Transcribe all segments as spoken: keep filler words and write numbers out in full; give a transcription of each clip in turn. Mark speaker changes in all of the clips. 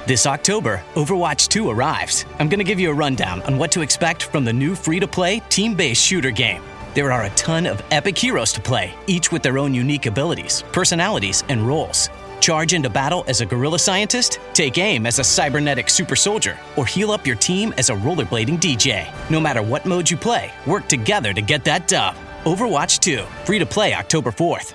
Speaker 1: This October, Overwatch two arrives. I'm going to give you a rundown on what to expect from the new free-to-play, team-based shooter game. There are a ton of epic heroes to play, each with their own unique abilities, personalities, and roles. Charge into battle as a guerrilla scientist, take aim as a cybernetic super soldier, or heal up your team as a rollerblading D J. No matter what mode you play, work together to get that dub. Overwatch two, free to play October fourth.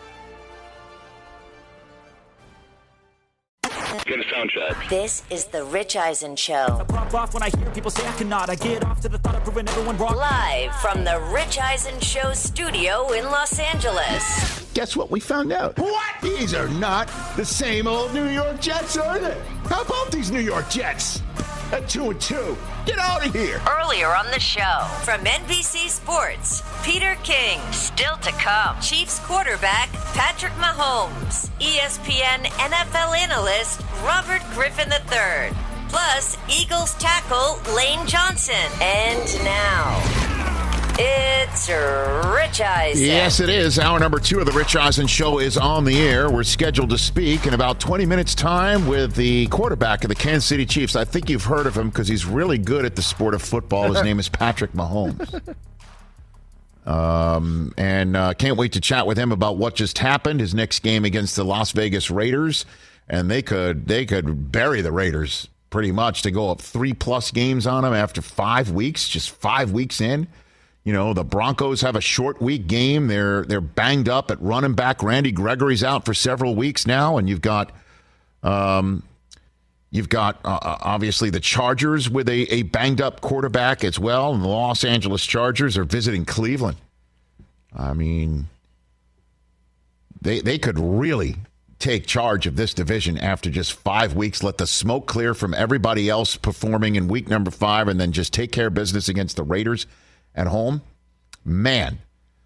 Speaker 2: Get a sound check.
Speaker 3: This is the Rich Eisen Show.
Speaker 4: I pop off when I hear people say I cannot. I get off to the thought of proving everyone wrong.
Speaker 3: Live from the Rich Eisen Show studio in Los Angeles.
Speaker 5: Guess what we found out? What? These are not the same old New York Jets, are they? How about these New York Jets? At two and two. Get out of here.
Speaker 3: Earlier on the show, from N B C Sports, Peter King. Still to come, Chiefs quarterback Patrick Mahomes. E S P N N F L analyst Robert Griffin the third. Plus, Eagles tackle Lane Johnson. And now, it's Rich Eisen.
Speaker 5: Yes, it is. Hour number two of the Rich Eisen Show is on the air. We're scheduled to speak in about twenty minutes' time with the quarterback of the Kansas City Chiefs. I think you've heard of him because he's really good at the sport of football. His name is Patrick Mahomes. Um, and uh, can't wait to chat with him about what just happened, his next game against the Las Vegas Raiders. And they could they could bury the Raiders pretty much to go up three-plus games on them after five weeks, just five weeks in. You know, the Broncos have a short week game. They're they're banged up at running back. Randy Gregory's out for several weeks now, and you've got um, you've got uh, obviously the Chargers with a, a banged up quarterback as well, and the Los Angeles Chargers are visiting Cleveland. I mean, they they could really take charge of this division after just five weeks. Let the smoke clear from everybody else performing in week number five, and then just take care of business against the Raiders at home. Man.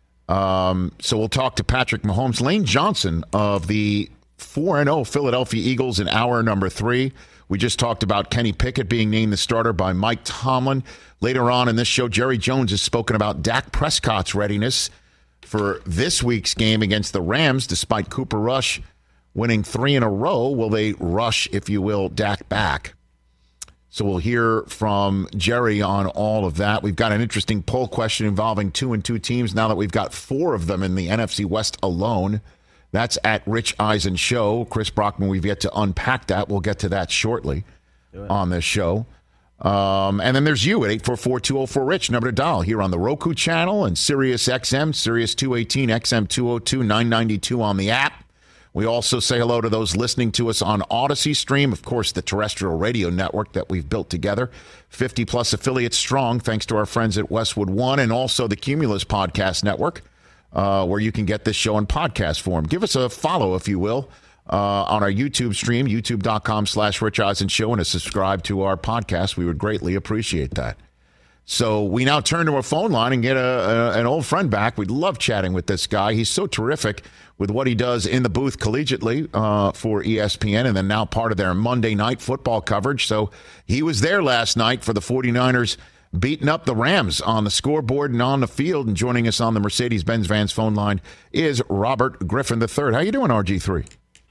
Speaker 5: Um, so we'll talk to Patrick Mahomes. Lane Johnson of the four and oh Philadelphia Eagles in hour number three. We just talked about Kenny Pickett being named the starter by Mike Tomlin. Later on in this show, Jerry Jones has spoken about Dak Prescott's readiness for this week's game against the Rams, despite Cooper Rush winning three in a row. Will they rush, if you will, Dak back? So we'll hear from Jerry on all of that. We've got an interesting poll question involving two and two teams now that we've got four of them in the N F C West alone. That's at Rich Eisen Show. Chris Brockman, we've yet to unpack that. We'll get to that shortly on this show. Um, and then there's you at eight four four, two oh four, RICH, number to dial here on the Roku channel and Sirius X M, Sirius two eighteen, X M two oh two, nine ninety-two on the app. We also say hello to those listening to us on Odyssey Stream, of course, the terrestrial radio network that we've built together, fifty-plus affiliates strong, thanks to our friends at Westwood One, and also the Cumulus Podcast Network, uh, where you can get this show in podcast form. Give us a follow, if you will, uh, on our YouTube stream, youtube.com slash Rich Eisen Show, and to subscribe to our podcast. We would greatly appreciate that. So we now turn to a phone line and get a, a, an old friend back. We'd love chatting with this guy. He's so terrific with what he does in the booth collegiately uh, for E S P N, and then now part of their Monday night football coverage. So he was there last night for the 49ers beating up the Rams on the scoreboard and on the field. And joining us on the Mercedes-Benz Vans phone line is Robert Griffin the third. How you doing, R G three?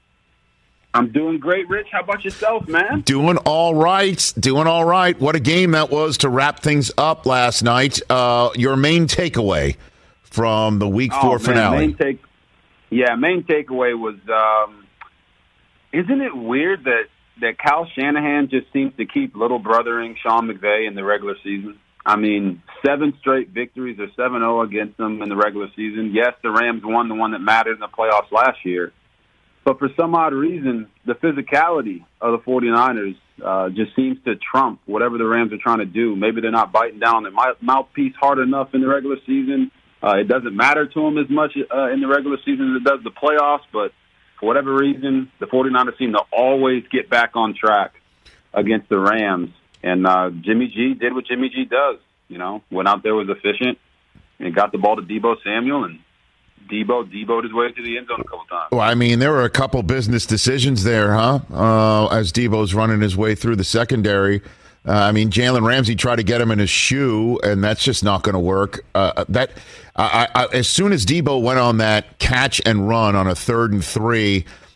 Speaker 6: I'm doing great, Rich. How about yourself, man?
Speaker 5: Doing all right. Doing all right. What a game that was to wrap things up last night. Uh, your main takeaway from the Week
Speaker 6: oh,
Speaker 5: Four
Speaker 6: man,
Speaker 5: finale.
Speaker 6: Main take, yeah, main takeaway was, um, isn't it weird that, that Kyle Shanahan just seems to keep little brothering Sean McVay in the regular season? I mean, seven straight victories or seven oh against them in the regular season. Yes, the Rams won the one that mattered in the playoffs last year. But for some odd reason, the physicality of the 49ers uh, just seems to trump whatever the Rams are trying to do. Maybe they're not biting down on their mouthpiece hard enough in the regular season. Uh, it doesn't matter to them as much uh, in the regular season as it does the playoffs. But for whatever reason, the 49ers seem to always get back on track against the Rams. And uh, Jimmy G did what Jimmy G does. You know, went out there, was efficient, and got the ball to Deebo Samuel, and Debo, Debo'd his way to the end zone a couple times.
Speaker 5: Well, I mean, there were a couple business decisions there, huh? Uh, as Debo's running his way through the secondary. Uh, I mean, Jalen Ramsey tried to get him in his shoe, and that's just not going to work. Uh, that I, I, as soon as Debo went on that catch and run on a third and three,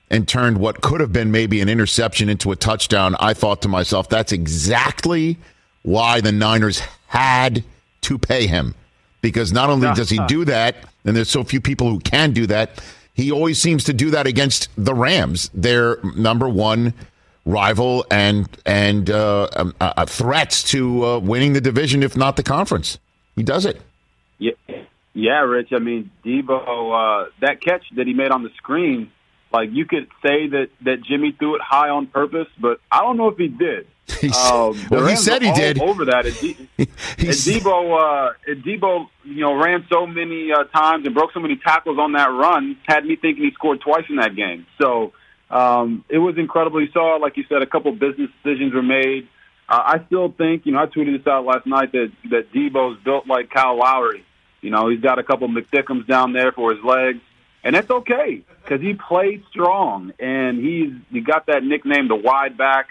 Speaker 5: and turned what could have been maybe an interception into a touchdown, I thought to myself, that's exactly why the Niners had to pay him. Because not only does he do that, and there's so few people who can do that, he always seems to do that against the Rams, their number one rival and and uh, uh, threats to uh, winning the division, if not the conference. He does it.
Speaker 6: Yeah, yeah, Rich. I mean, Debo, uh, that catch that he made on the screen, like you could say that, that Jimmy threw it high on purpose, but I don't know if he did.
Speaker 5: Um, well, he said he did.
Speaker 6: Over that, and, De- and Debo, uh, and Debo, you know, ran so many uh, times and broke so many tackles on that run, had me thinking he scored twice in that game. So um, it was incredible. You saw, like you said, a couple business decisions were made. Uh, I still think, you know, I tweeted this out last night that that Debo's built like Kyle Lowry. You know, he's got a couple McDickums down there for his legs, and that's okay because he played strong and he's he got that nickname, the wide back.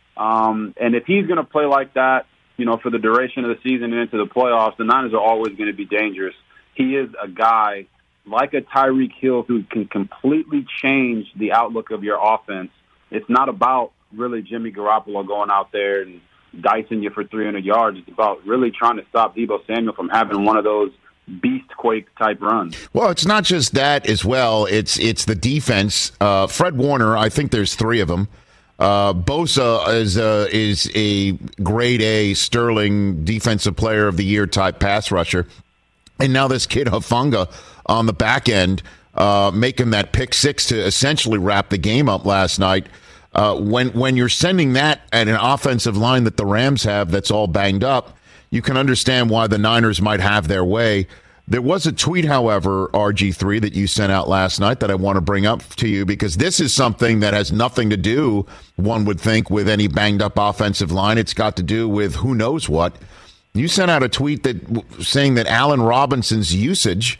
Speaker 6: Um, and if he's going to play like that, you know, for the duration of the season and into the playoffs, the Niners are always going to be dangerous. He is a guy like a Tyreek Hill who can completely change the outlook of your offense. It's not about really Jimmy Garoppolo going out there and dicing you for three hundred yards. It's about really trying to stop Deebo Samuel from having one of those beastquake type runs.
Speaker 5: Well, it's not just that as well. It's it's the defense. Uh, Fred Warner, I think there's three of them. Uh, Bosa is a, is a grade A Sterling Defensive Player of the Year type pass rusher. And now this kid Hufanga on the back end, uh, making that pick six to essentially wrap the game up last night. Uh, when, when you're sending that at an offensive line that the Rams have that's all banged up, you can understand why the Niners might have their way. There was a tweet, however, R G three, that you sent out last night that I want to bring up to you because this is something that has nothing to do, one would think, with any banged-up offensive line. It's got to do with who knows what. You sent out a tweet that saying that Allen Robinson's usage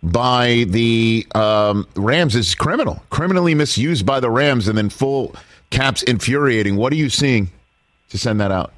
Speaker 5: by the um, Rams is criminal, criminally misused by the Rams, and then full caps infuriating. What are you seeing to send that out?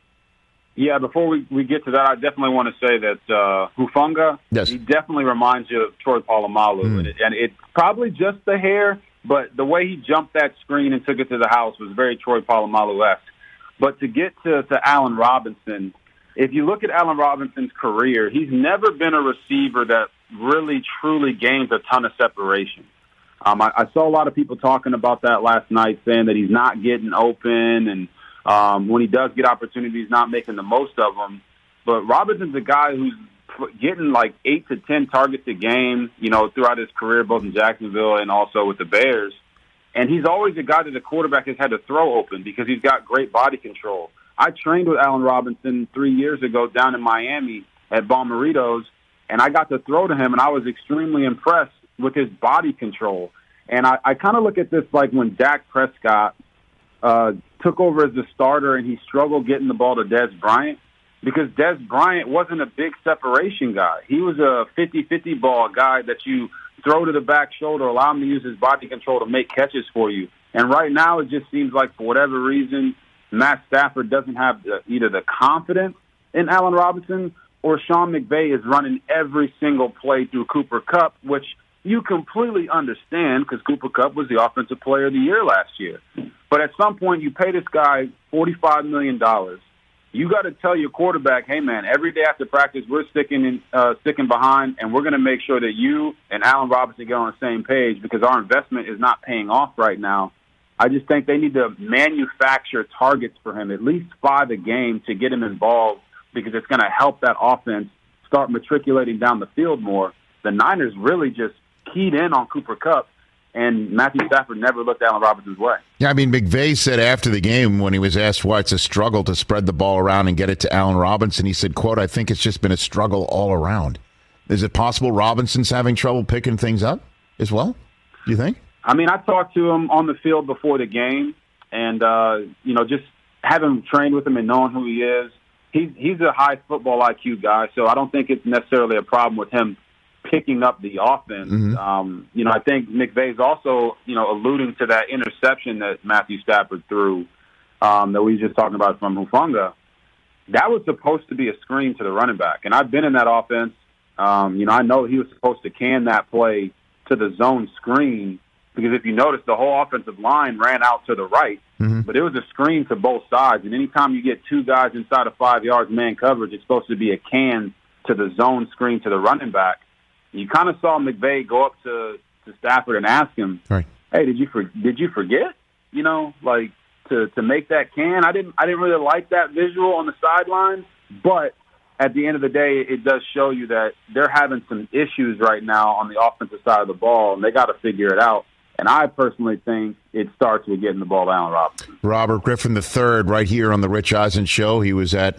Speaker 6: Yeah, before we, we get to that, I definitely want to say that uh, Hufanga,
Speaker 5: yes.
Speaker 6: he definitely reminds you of Troy Polamalu. Mm. And, it, and it's probably just the hair, but the way he jumped that screen and took it to the house was very Troy Polamalu-esque. But to get to, to Allen Robinson, if you look at Allen Robinson's career, he's never been a receiver that really, truly gains a ton of separation. Um, I, I saw a lot of people talking about that last night, saying that he's not getting open and Um, when he does get opportunities, he's not making the most of them. But Robinson's a guy who's getting like eight to ten targets a game, you know, throughout his career, both in Jacksonville and also with the Bears. And he's always a guy that the quarterback has had to throw open because he's got great body control. I trained with Allen Robinson three years ago down in Miami at Bomarito's, and I got to throw to him, and I was extremely impressed with his body control. And I, I kind of look at this like when Dak Prescott uh, took over as the starter and he struggled getting the ball to Dez Bryant because Dez Bryant wasn't a big separation guy. He was a fifty-fifty ball guy that you throw to the back shoulder, allow him to use his body control to make catches for you. And right now it just seems like for whatever reason, Matt Stafford doesn't have the, either the confidence in Allen Robinson or Sean McVay is running every single play through Cooper Kupp, which you completely understand because Cooper Kupp was the Offensive Player of the Year last year. But at some point, you pay this guy forty-five million dollars. You got to tell your quarterback, hey, man, every day after practice, we're sticking in, uh, sticking behind, and we're going to make sure that you and Allen Robinson get on the same page because our investment is not paying off right now. I just think they need to manufacture targets for him, at least five a game, to get him involved because it's going to help that offense start matriculating down the field more. The Niners really just keyed in on Cooper Kupp, and Matthew Stafford never looked Allen Robinson's way.
Speaker 5: Yeah, I mean, McVay said after the game when he was asked why it's a struggle to spread the ball around and get it to Allen Robinson, he said, quote, I think it's just been a struggle all around. Is it possible Robinson's having trouble picking things up as well, do you think?
Speaker 6: I mean, I talked to him on the field before the game, and, uh, you know, just having trained with him and knowing who he is, he's, he's a high football I Q guy, so I don't think it's necessarily a problem with him picking up the offense. Mm-hmm. Um, you know, I think McVay's also, you know, alluding to that interception that Matthew Stafford threw um, that we were just talking about from Hufanga. That was supposed to be a screen to the running back. And I've been in that offense. Um, you know, I know he was supposed to can that play to the zone screen, because if you notice, the whole offensive line ran out to the right, mm-hmm. but it was a screen to both sides. And anytime you get two guys inside of five yards man coverage, it's supposed to be a can to the zone screen to the running back. You kind of saw McVay go up to, to Stafford and ask him,
Speaker 5: right.
Speaker 6: "Hey, did you for, did you forget? You know, like to to make that can?" I didn't I didn't really like that visual on the sideline, but at the end of the day, it does show you that they're having some issues right now on the offensive side of the ball, and they got to figure it out. And I personally think it starts with getting the ball to Allen Robinson.
Speaker 5: Robert Griffin the third, right here on the Rich Eisen Show. He was at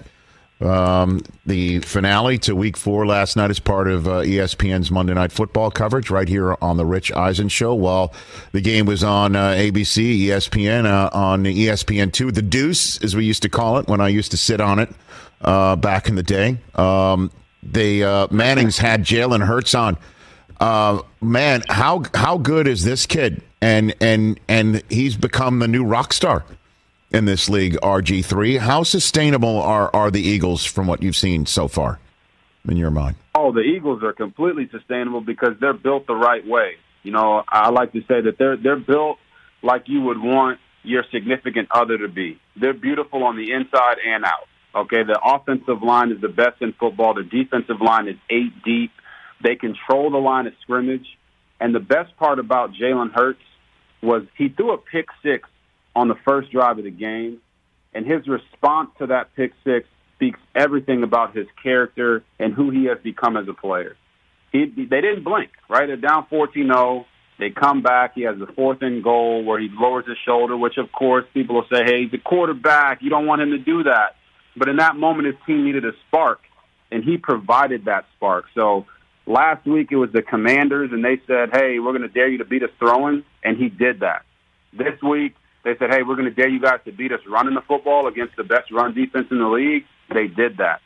Speaker 5: um, the finale to Week Four last night as part of uh, E S P N's Monday Night Football coverage, right here on the Rich Eisen Show. While the game was on uh, A B C, E S P N, uh, on E S P N two, the Deuce, as we used to call it when I used to sit on it uh, back in the day. Um, they uh, Manning's had Jalen Hurts on. Uh, man, how how good is this kid? And and and he's become the new rock star in this league, R G three. How sustainable are, are the Eagles from what you've seen so far, in your mind?
Speaker 6: Oh, the Eagles are completely sustainable because they're built the right way. You know, I like to say that they're they're built like you would want your significant other to be. They're beautiful on the inside and out. Okay, the offensive line is the best in football. The defensive line is eight deep. They control the line of scrimmage. And the best part about Jalen Hurts was he threw a pick six on the first drive of the game, and his response to that pick six speaks everything about his character and who he has become as a player. He, they didn't blink, right? They're down fourteen oh. They come back. He has a fourth and goal where he lowers his shoulder, which, of course, people will say, hey, he's a quarterback. You don't want him to do that. But in that moment, his team needed a spark, and he provided that spark. So last week it was the Commanders, and they said, hey, we're going to dare you to beat us throwing, and he did that. This week they said, hey, we're going to dare you guys to beat us running the football against the best run defense in the league. They did that.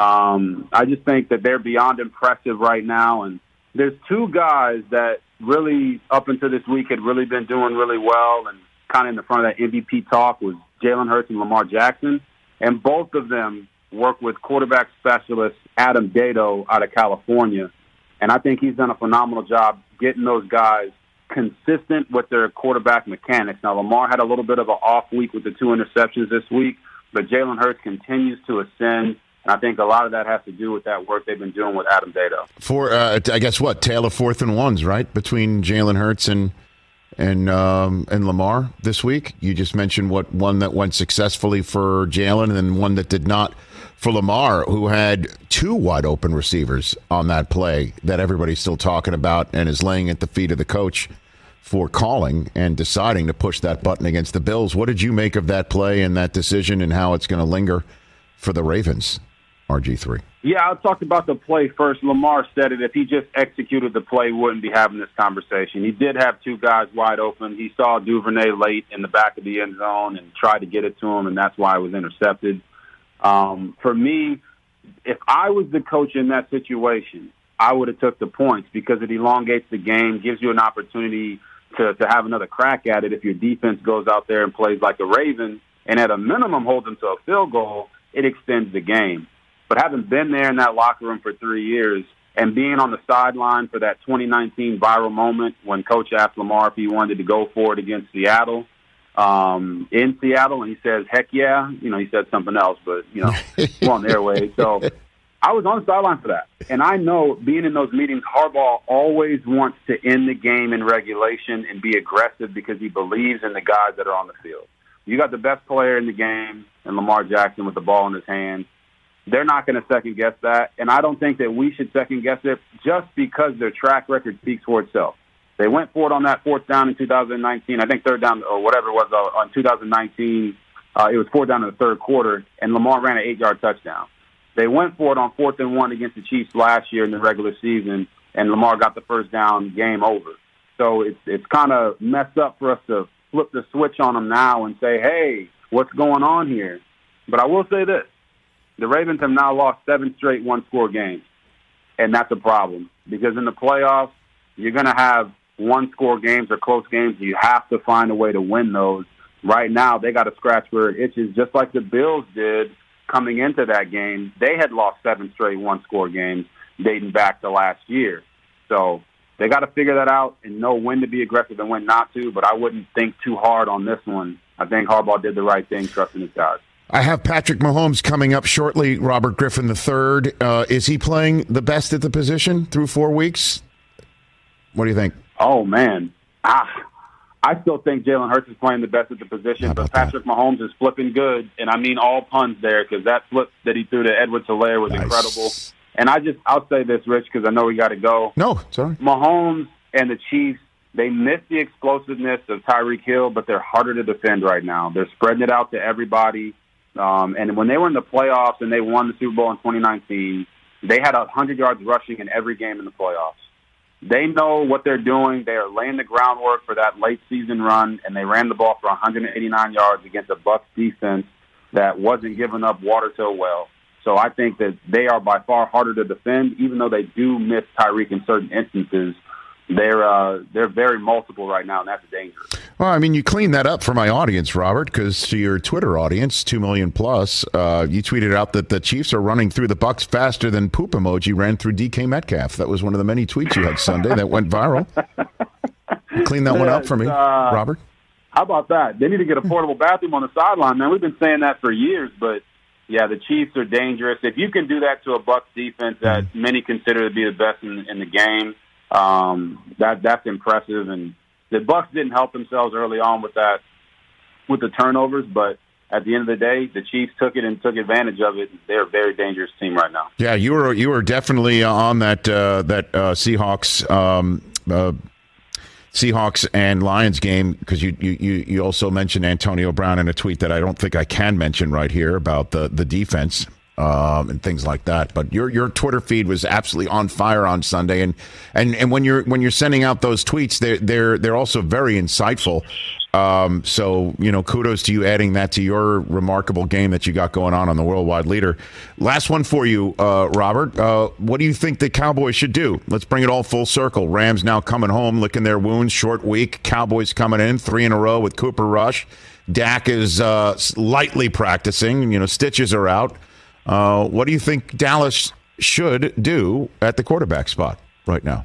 Speaker 6: Um, I just think that they're beyond impressive right now, and there's two guys that really, up until this week, had really been doing really well and kind of in the front of that M V P talk was Jalen Hurts and Lamar Jackson, and both of them work with quarterback specialist Adam Dado out of California. And I think he's done a phenomenal job getting those guys consistent with their quarterback mechanics. Now, Lamar had a little bit of an off week with the two interceptions this week, but Jalen Hurts continues to ascend. And I think a lot of that has to do with that work they've been doing with Adam Dado.
Speaker 5: For, uh, I guess, what, tale of fourth and ones, right, between Jalen Hurts and and um, and Lamar this week? You just mentioned what one that went successfully for Jalen and then one that did not for Lamar, who had two wide-open receivers on that play that everybody's still talking about and is laying at the feet of the coach for calling and deciding to push that button against the Bills. What did you make of that play and that decision and how it's going to linger for the Ravens, R G three?
Speaker 6: Yeah, I talked about the play first. Lamar said it. If he just executed the play, we wouldn't be having this conversation. He did have two guys wide open. He saw Duvernay late in the back of the end zone and tried to get it to him, and that's why it was intercepted. Um, for me, if I was the coach in that situation, I would have took the points because it elongates the game, gives you an opportunity to, to have another crack at it if your defense goes out there and plays like the Ravens and at a minimum holds them to a field goal, it extends the game. But having been there in that locker room for three years and being on the sideline for that twenty nineteen viral moment when Coach asked Lamar if he wanted to go for it against Seattle, um, in Seattle, and he says, heck yeah. You know, he said something else, but, you know, we're on the airwaves. So I was on the sideline for that. And I know being in those meetings, Harbaugh always wants to end the game in regulation and be aggressive because he believes in the guys that are on the field. You got the best player in the game, and Lamar Jackson with the ball in his hand. They're not going to second-guess that, and I don't think that we should second-guess it just because their track record speaks for itself. They went for it on that fourth down in two thousand nineteen. I think third down or whatever it was uh, on two thousand nineteen. Uh, it was fourth down in the third quarter, and Lamar ran an eight-yard touchdown. They went for it on fourth and one against the Chiefs last year in the regular season, and Lamar got the first down, game over. So it's it's kind of messed up for us to flip the switch on them now and say, hey, what's going on here? But I will say this. The Ravens have now lost seven straight one-score games, and that's a problem because in the playoffs, you're going to have one-score games or close games. You have to find a way to win those. Right now, they got to scratch where it itches, just like the Bills did coming into that game. They had lost seven straight one-score games dating back to last year. So they got to figure that out and know when to be aggressive and when not to, but I wouldn't think too hard on this one. I think Harbaugh did the right thing, trusting his guys.
Speaker 5: I have Patrick Mahomes coming up shortly, Robert Griffin the third. Uh, is he playing the best at the position through four weeks? What do you think?
Speaker 6: Oh, man. Ah, I still think Jalen Hurts is playing the best at the position, but Patrick that? Mahomes is flipping good, and I mean all puns there, because that flip that he threw to Edwards-Helaire was nice. Incredible. And I just, I'll say this, Rich, because I know we got to go.
Speaker 5: No, sorry.
Speaker 6: Mahomes and the Chiefs, they miss the explosiveness of Tyreek Hill, but they're harder to defend right now. They're spreading it out to everybody. Um, and when they were in the playoffs and they won the Super Bowl in twenty nineteen, they had one hundred yards rushing in every game in the playoffs. They know what they're doing. They are laying the groundwork for that late season run, and they ran the ball for one hundred eighty-nine yards against a Bucs defense that wasn't giving up water so well. So I think that they are by far harder to defend, even though they do miss Tyreek in certain instances. They're uh, they're very multiple right now, and that's dangerous.
Speaker 5: Well, I mean, you cleaned that up for my audience, Robert, because to your Twitter audience, two million plus, uh, you tweeted out that the Chiefs are running through the Bucs faster than poop emoji ran through D K Metcalf. That was one of the many tweets you had Sunday that went viral. Clean that one up for me, uh, Robert.
Speaker 6: How about that? They need to get a portable bathroom on the sideline, man. We've been saying that for years, but yeah, the Chiefs are dangerous. If you can do that to a Bucs defense that mm. many consider to be the best in, in the game, um, that that's impressive. And the Bucs didn't help themselves early on with that, with the turnovers, but at the end of the day, the Chiefs took it and took advantage of it. They're a very dangerous team right now.
Speaker 5: Yeah, you were you were definitely on that uh, that uh, Seahawks. Um, uh, Seahawks and Lions game, because you, you, you also mentioned Antonio Brown in a tweet that I don't think I can mention right here about the, the defense um, and things like that. But your your Twitter feed was absolutely on fire on Sunday, and and, and when you're when you're sending out those tweets, they're they're they're also very insightful. Um, so, you know, kudos to you adding that to your remarkable game that you got going on on the Worldwide Leader. Last one for you, uh, Robert. Uh, what do you think the Cowboys should do? Let's bring it all full circle. Rams now coming home, licking their wounds, short week. Cowboys coming in, three in a row with Cooper Rush. Dak is uh, lightly practicing. You know, stitches are out. Uh, what do you think Dallas should do at the quarterback spot right now?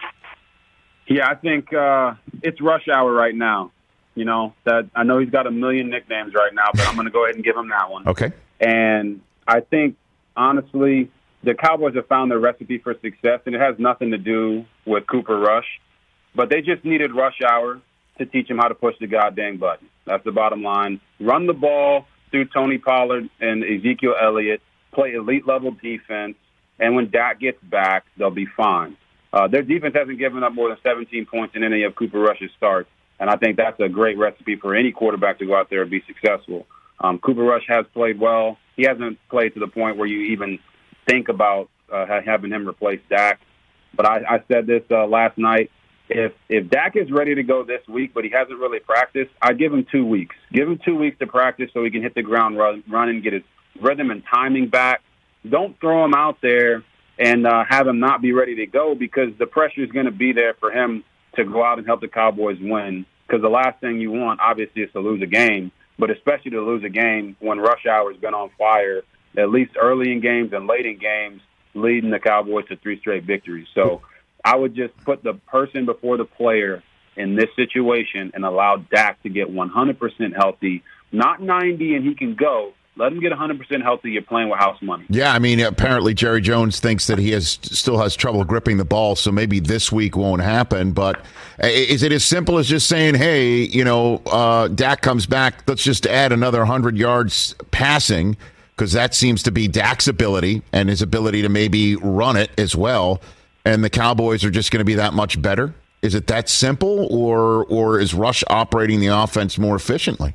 Speaker 6: Yeah, I think uh, it's rush hour right now. You know, that I know he's got a million nicknames right now, but I'm going to go ahead and give him that one.
Speaker 5: Okay.
Speaker 6: And I think, honestly, the Cowboys have found their recipe for success, and it has nothing to do with Cooper Rush. But they just needed rush hour to teach him how to push the goddamn button. That's the bottom line. Run the ball through Tony Pollard and Ezekiel Elliott, play elite-level defense, and when Dak gets back, they'll be fine. Uh, their defense hasn't given up more than seventeen points in any of Cooper Rush's starts. And I think that's a great recipe for any quarterback to go out there and be successful. Um, Cooper Rush has played well. He hasn't played to the point where you even think about uh, having him replace Dak. But I, I said this uh, last night. If if Dak is ready to go this week, but he hasn't really practiced, I'd give him two weeks. Give him two weeks to practice so he can hit the ground run, running, get his rhythm and timing back. Don't throw him out there and uh, have him not be ready to go, because the pressure is going to be there for him to go out and help the Cowboys win, because the last thing you want, obviously, is to lose a game, but especially to lose a game when rush hour has been on fire, at least early in games and late in games, leading the Cowboys to three straight victories. So I would just put the person before the player in this situation and allow Dak to get one hundred percent healthy, not ninety and he can go. Let him get one hundred percent healthy. You're playing with house money.
Speaker 5: Yeah, I mean, apparently Jerry Jones thinks that he has still has trouble gripping the ball, so maybe this week won't happen. But is it as simple as just saying, hey, you know, uh, Dak comes back, let's just add another one hundred yards passing, because that seems to be Dak's ability and his ability to maybe run it as well, and the Cowboys are just going to be that much better? Is it that simple, or or is Rush operating the offense more efficiently?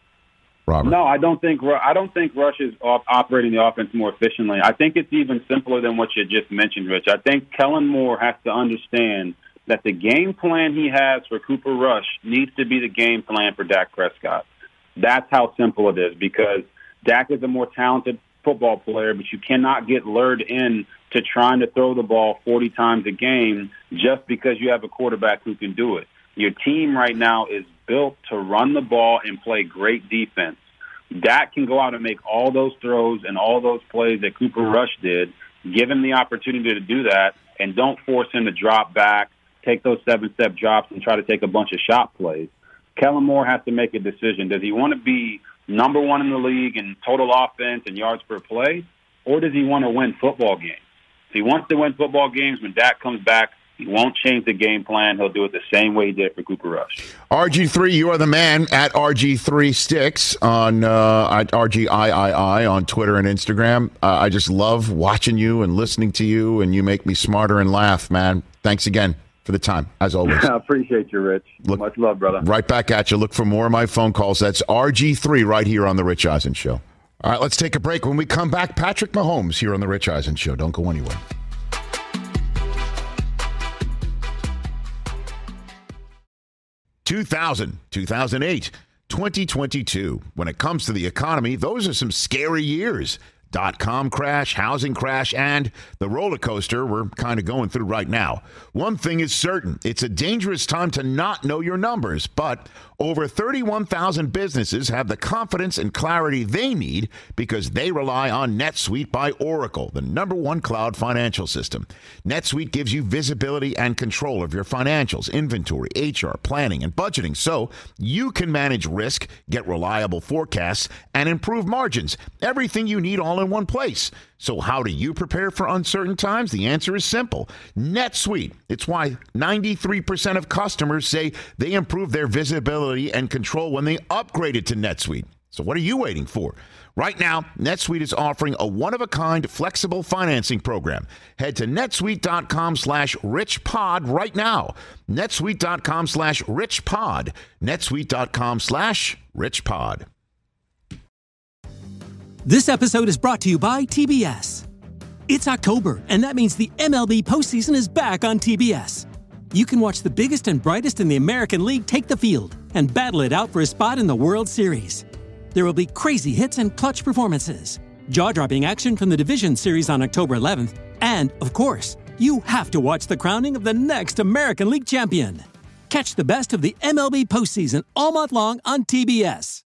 Speaker 5: Robert.
Speaker 6: No, I don't think I don't think Rush is operating the offense more efficiently. I think it's even simpler than what you just mentioned, Rich. I think Kellen Moore has to understand that the game plan he has for Cooper Rush needs to be the game plan for Dak Prescott. That's how simple it is, because Dak is a more talented football player, but you cannot get lured in to trying to throw the ball forty times a game just because you have a quarterback who can do it. Your team right now is built to run the ball and play great defense. Dak can go out and make all those throws and all those plays that Cooper Rush did. Give him the opportunity to do that, and don't force him to drop back take those seven-step drops and try to take a bunch of shot plays. Kellen Moore has to make a decision. Does he want to be number one in the league in total offense and yards per play, or does he want to win football games? If he wants to win football games, when Dak comes back, he won't change the game plan. He'll do it the same way he did for Cooper Rush.
Speaker 5: R G three, you are the man at R G three Sticks on uh, at R G I I I on Twitter and Instagram. Uh, I just love watching you and listening to you, and you make me smarter and laugh, man. Thanks again for the time, as always.
Speaker 6: I appreciate you, Rich. Look, much love, brother.
Speaker 5: Right back at you. Look for more of my phone calls. That's R G three right here on The Rich Eisen Show. All right, let's take a break. When we come back, Patrick Mahomes here on The Rich Eisen Show. Don't go anywhere. two thousand, two thousand eight, twenty twenty-two. When it comes to the economy, those are some scary years. Dot-com crash, housing crash, and the roller coaster we're kind of going through right now. One thing is certain, it's a dangerous time to not know your numbers, but over thirty-one thousand businesses have the confidence and clarity they need because they rely on NetSuite by Oracle, the number one cloud financial system. NetSuite gives you visibility and control of your financials, inventory, H R, planning, and budgeting, so you can manage risk, get reliable forecasts, and improve margins. Everything you need all in one place. So how do you prepare for uncertain times? The answer is simple. NetSuite. It's why ninety-three percent of customers say they improve their visibility and control when they upgraded to NetSuite. So what are you waiting for? Right now, NetSuite is offering a one-of-a-kind flexible financing program. Head to netsuite.com slash richpod right now. netsuite.com slash richpod. netsuite.com slash richpod.
Speaker 2: This episode is brought to you by T B S. It's October, and that means the M L B postseason is back on T B S. You can watch the biggest and brightest in the American League take the field and battle it out for a spot in the World Series. There will be crazy hits and clutch performances, jaw-dropping action from the Division Series on October eleventh, and, of course, you have to watch the crowning of the next American League champion. Catch the best of the M L B postseason all month long on T B S.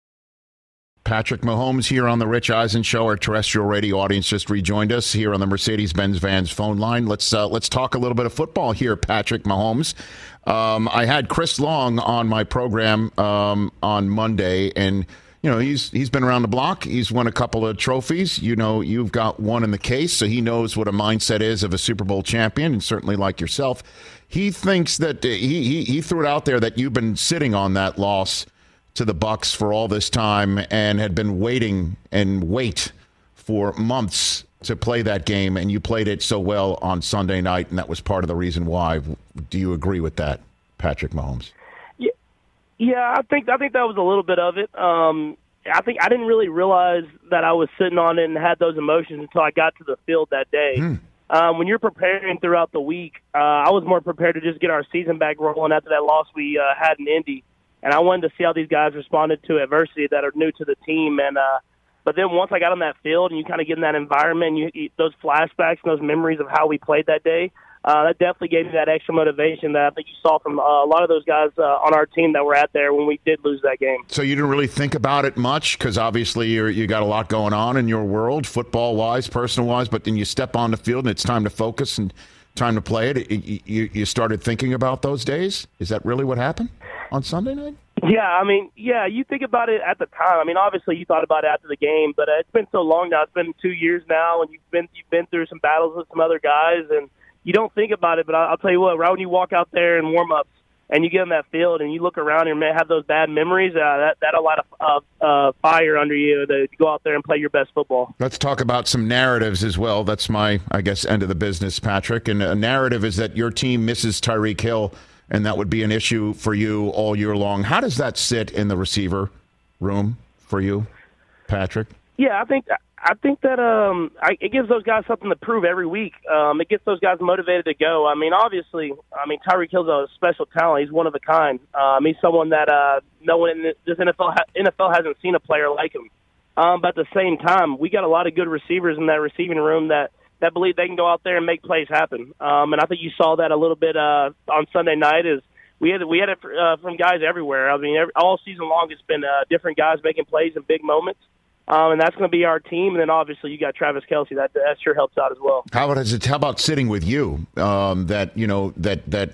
Speaker 5: Patrick Mahomes here on the Rich Eisen Show. Our terrestrial radio audience just rejoined us here on the Mercedes-Benz Vans phone line. Let's uh, let's talk a little bit of football here, Patrick Mahomes. Um, I had Chris Long on my program um, on Monday, and you know he's he's been around the block. He's won a couple of trophies. You know you've got one in the case, so he knows what a mindset is of a Super Bowl champion, and certainly like yourself, he thinks that uh, he, he he threw it out there that you've been sitting on that loss to the Bucs for all this time and had been waiting and wait for months to play that game, and you played it so well on Sunday night, and that was part of the reason why. Do you agree with that, Patrick Mahomes?
Speaker 7: Yeah, yeah I think I think that was a little bit of it. Um, I think I didn't really realize that I was sitting on it and had those emotions until I got to the field that day. Hmm. Um, when you're preparing throughout the week, uh, I was more prepared to just get our season back rolling after that loss we uh, had in Indy. And I wanted to see how these guys responded to adversity that are new to the team. And uh, but then once I got on that field and you kind of get in that environment, and you, you those flashbacks and those memories of how we played that day, uh, that definitely gave me that extra motivation that I think you saw from uh, a lot of those guys uh, on our team that were out there when we did lose that game.
Speaker 5: So you didn't really think about it much because obviously you're, you got a lot going on in your world, football-wise, personal-wise, but then you step on the field and it's time to focus and time to play it. You, you started thinking about those days? Is that really what happened on Sunday night?
Speaker 7: Yeah, I mean, yeah, you think about it at the time. I mean, obviously you thought about it after the game, but uh, it's been so long now. It's been two years now, and you've been you've been through some battles with some other guys, and you don't think about it. But I'll, I'll tell you what, right when you walk out there in warm-ups and you get on that field and you look around and have those bad memories, uh, that that'll light a uh, uh, fire under you to go out there and play your best football.
Speaker 5: Let's talk about some narratives as well. That's my, I guess, end of the business, Patrick. And a narrative is that your team misses Tyreek Hill, and that would be an issue for you all year long. How does that sit in the receiver room for you, Patrick?
Speaker 7: Yeah, I think I think that um, I, it gives those guys something to prove every week. Um, it gets those guys motivated to go. I mean, obviously, I mean Tyreek Hill's a special talent. He's one of a kind. Um, he's someone that uh, no one in this N F L ha- N F L hasn't seen a player like him. Um, but at the same time, we got a lot of good receivers in that receiving room that. that believe they can go out there and make plays happen. Um, and I think you saw that a little bit uh, on Sunday night is we had we had it uh, from guys everywhere. I mean, every, all season long it's been uh, different guys making plays in big moments. Um, and that's going to be our team. And then obviously you got Travis Kelce. That that sure helps out as well.
Speaker 5: How about, how about sitting with you? Um, that, you know, that, that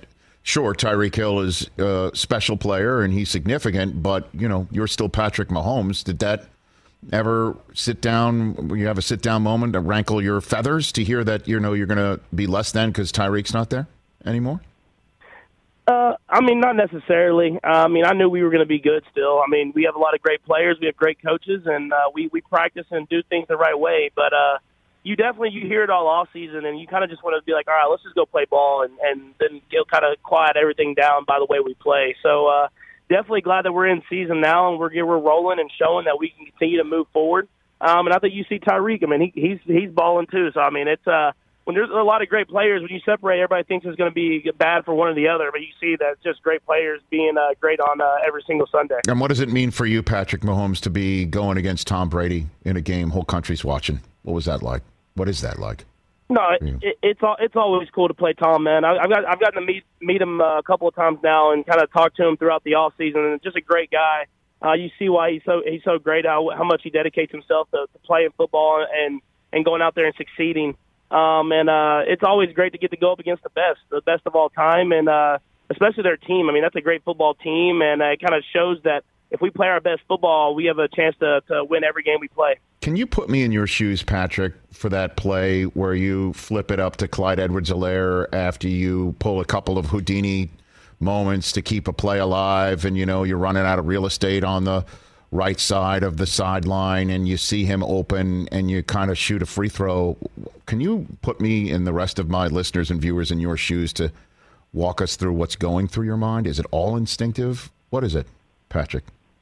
Speaker 5: Sure, Tyreek Hill is a special player and he's significant, but, you know, you're still Patrick Mahomes. Did that ever sit down, you have a sit-down moment to rankle your feathers to hear that, you know, you're going to be less than because Tyreek's not there anymore?
Speaker 7: Uh, I mean, not necessarily. Uh, I mean, I knew we were going to be good still. I mean, we have a lot of great players. We have great coaches, and uh, we, we practice and do things the right way. But uh, you definitely you hear it all off season, and you kind of just want to be like, all right, let's just go play ball, and, and then you'll kind of quiet everything down by the way we play. So uh, definitely glad that we're in season now, and we're we're rolling and showing that we can continue to move forward. Um, and I think you see Tyreek. I mean, he, he's he's balling too. So I mean, it's uh, when there's a lot of great players, when you separate, everybody thinks it's going to be bad for one or the other. But you see that it's just great players being uh, great on uh, every single Sunday.
Speaker 5: And what does it mean for you, Patrick Mahomes, to be going against Tom Brady in a game whole country's watching? What was that like? What is that like?
Speaker 7: No, it, it, it's all, it's always cool to play Tom, man. I, I've got I've gotten to meet meet him uh, a couple of times now and kind of talk to him throughout the off season. And just a great guy. Uh, you see why he's so he's so great. How how much he dedicates himself to, to playing football and and going out there and succeeding. Um, and uh, it's always great to get to go up against the best, the best of all time, and uh, especially their team. I mean, that's a great football team, and uh, it kind of shows that if we play our best football, we have a chance to, to win every game we play.
Speaker 5: Can you put me in your shoes, Patrick, for that play where you flip it up to Clyde Edwards-Helaire after you pull a couple of Houdini moments to keep a play alive, and, you know, you're running out of real estate on the right side of the sideline, and you see him open, and you kind of shoot a free throw? Can you put me and the rest of my listeners and viewers in your shoes to walk us through what's going through your mind? Is it all instinctive? What is it, Patrick?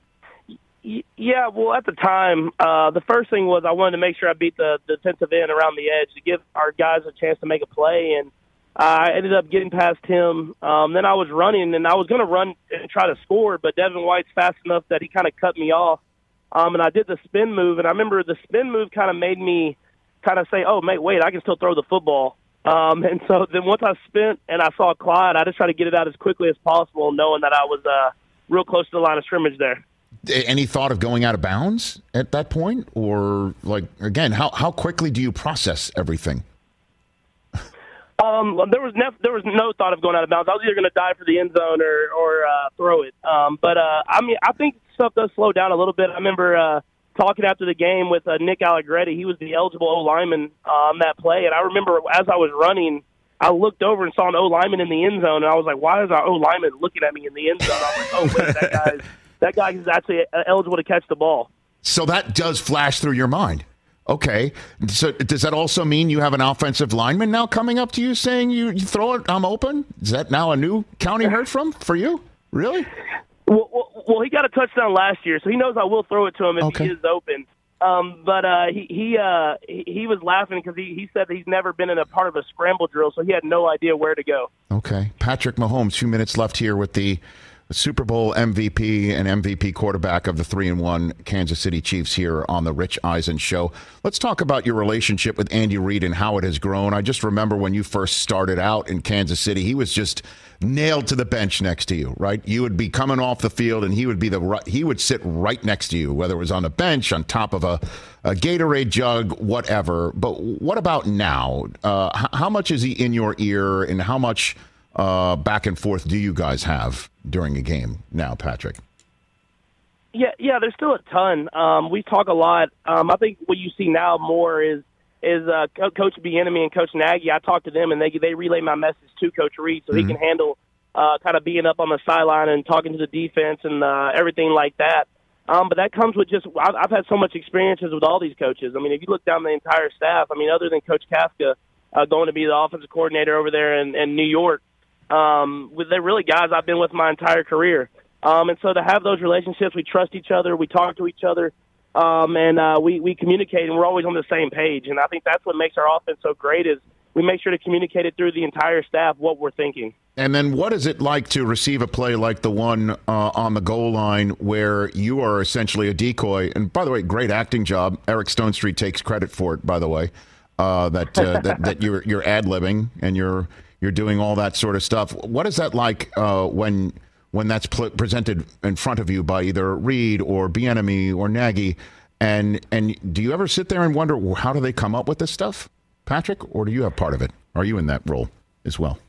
Speaker 7: Yeah, well, at the time, uh, the first thing was I wanted to make sure I beat the, the defensive end around the edge to give our guys a chance to make a play, and uh, I ended up getting past him. Um, then I was running, and I was going to run and try to score, but Devin White's fast enough that he kind of cut me off, um, and I did the spin move, and I remember the spin move kind of made me kind of say, oh, mate, wait, I can still throw the football. Um, and so then once I spent and I saw Clyde, I just tried to get it out as quickly as possible, knowing that I was uh, real close to the line of scrimmage there.
Speaker 5: Any thought of going out of bounds at that point? Or, like, again, how, how quickly do you process everything?
Speaker 7: Um, there was nef- there was no thought of going out of bounds. I was either going to dive for the end zone or, or uh, throw it. Um, but, uh, I mean, I think stuff does slow down a little bit. I remember uh, talking after the game with uh, Nick Allegretti. He was the eligible O-lineman uh, on that play. And I remember as I was running, I looked over and saw an O-lineman in the end zone. And I was like, why is our O-lineman looking at me in the end zone? I was like, oh, wait, that guy's That guy is actually eligible to catch the ball. So
Speaker 5: that does flash through your mind. Okay. So does that also mean you have an offensive lineman now coming up to you saying you, you throw it, I'm open? Is that now a new county heard from for you? Really?
Speaker 7: Well, well, well, he got a touchdown last year, so he knows I will throw it to him if okay. he is open. Um, but uh, he he, uh, he he was laughing because he, he said that he's never been in a part of a scramble drill, so he had no idea where to go.
Speaker 5: Okay. Patrick Mahomes, two minutes left here with the Super Bowl M V P and M V P quarterback of the three and one Kansas City Chiefs here on the Rich Eisen Show. Let's talk about your relationship with Andy Reid and how it has grown. I just remember when you first started out in Kansas City, he was just nailed to the bench next to you, right? You would be coming off the field and he would be the he would sit right next to you, whether it was on a bench, on top of a, a Gatorade jug, whatever. But what about now? Uh, how much is he in your ear, and how much uh, back and forth do you guys have during a game now, Patrick?
Speaker 7: Yeah, yeah, there's still a ton. Um, we talk a lot. Um, I think what you see now more is is uh, Coach Bieniemy and Coach Nagy. I talk to them, and they they relay my message to Coach Reid so mm-hmm. he can handle uh, kind of being up on the sideline and talking to the defense and uh, everything like that. Um, but that comes with just I've, I've had so much experiences with all these coaches. I mean, if you look down the entire staff, I mean, other than Coach Kafka uh, going to be the offensive coordinator over there in, in New York, Um, they're really guys I've been with my entire career. Um, and so to have those relationships, we trust each other, we talk to each other, um, and uh, we, we communicate, and we're always on the same page. And I think that's what makes our offense so great is we make sure to communicate it through the entire staff what we're thinking.
Speaker 5: And then what is it like to receive a play like the one uh, on the goal line where you are essentially a decoy? And by the way, great acting job. Eric Stonestreet takes credit for it, by the way, uh, that, uh, that that you're you're ad-libbing and you're You're doing all that sort of stuff. What is that like uh, when when that's pl- presented in front of you by either Reid or Bieniemy or Nagy? And and do you ever sit there and wonder, well, how do they come up with this stuff, Patrick? Or do you have part of it? Are you in that role as well?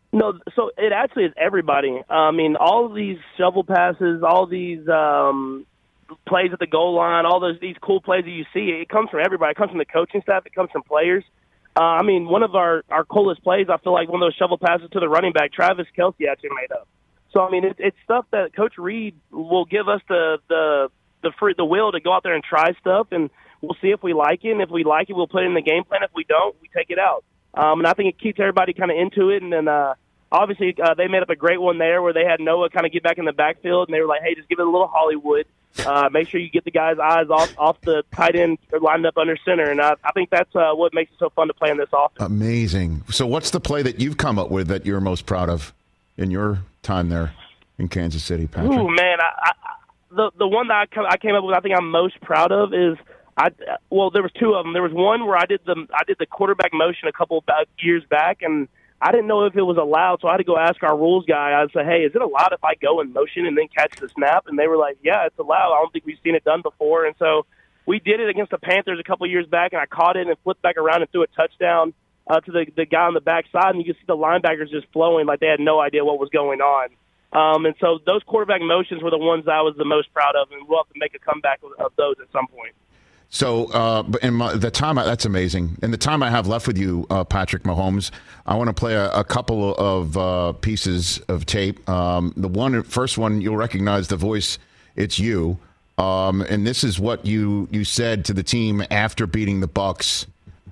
Speaker 7: No, so it actually is everybody. I mean, all of these shovel passes, all these um, plays at the goal line, all those these cool plays that you see, it comes from everybody. It comes from the coaching staff. It comes from players. Uh, I mean, one of our, our coolest plays, I feel like one of those shovel passes to the running back, Travis Kelce actually made up. So, I mean, it, it's stuff that Coach Reed will give us the the the free, the will to go out there and try stuff, and we'll see if we like it. And if we like it, we'll put it in the game plan. If we don't, we take it out. Um, and I think it keeps everybody kind of into it. And then uh, obviously uh, they made up a great one there where they had Noah kind of get back in the backfield, and they were like, hey, just give it a little Hollywood. Uh, make sure you get the guy's eyes off off the tight end lined up under center. And I, I think that's uh, what makes it so fun to play in this offense.
Speaker 5: Amazing. So what's the play that you've come up with that you're most proud of in your time there in Kansas City, Patrick?
Speaker 7: Ooh, man, I, I, the the one that I, come, I came up with, I think I'm most proud of is I. Well, there was two of them. There was one where I did the I did the quarterback motion a couple of years back, and I didn't know if it was allowed, so I had to go ask our rules guy. I said, "Hey, is it allowed if I go in motion and then catch the snap?" And they were like, "Yeah, it's allowed. I don't think we've seen it done before." And so we did it against the Panthers a couple of years back, and I caught it and flipped back around and threw a touchdown uh, to the the guy on the backside, and you could see the linebackers just flowing like they had no idea what was going on. Um, and so those quarterback motions were the ones I was the most proud of, and we'll have to make a comeback of, of those at some point.
Speaker 5: So, uh, in my, the time I, that's amazing. In the time I have left with you, uh, Patrick Mahomes, I want to play a, a couple of uh, pieces of tape. Um, the one, first one, you'll recognize the voice. It's you, um, and this is what you you said to the team after beating the Bucs